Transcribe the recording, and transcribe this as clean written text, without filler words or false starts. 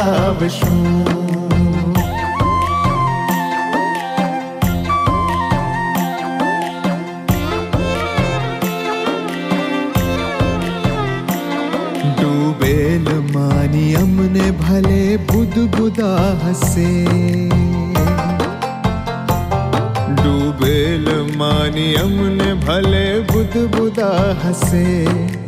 બોલાવશું. ડૂબેલ માની અમને ભલે બુદબુદા હસે, ડૂબેલ માની અમને ભલે બુદબુદા હસે.